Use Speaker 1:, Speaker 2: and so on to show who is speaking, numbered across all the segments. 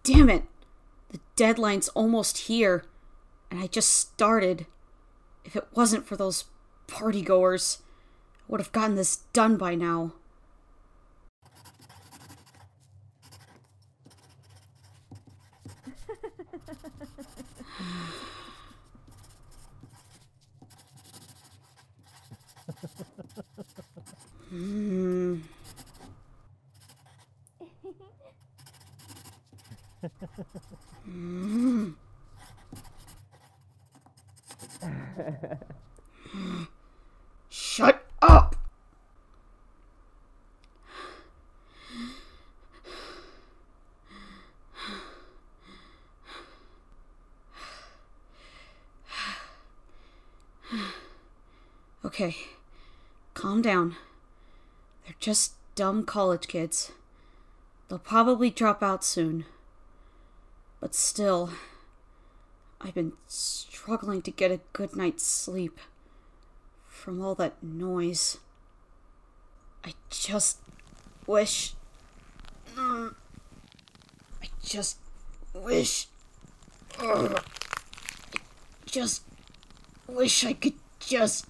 Speaker 1: Damn it! The deadline's almost here, and I just started. If it wasn't for those partygoers, I would have gotten this done by now. Shut up! Okay, calm down. They're just dumb college kids. They'll probably drop out soon. But still, I've been struggling to get a good night's sleep from all that noise. I just wish... I just wish... I just wish I could just...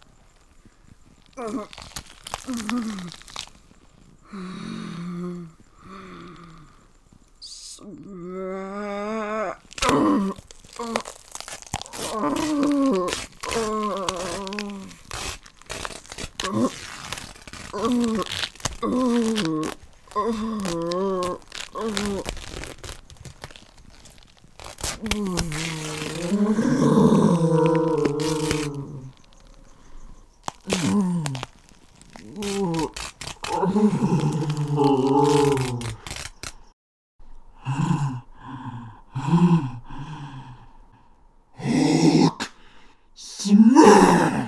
Speaker 2: Smash!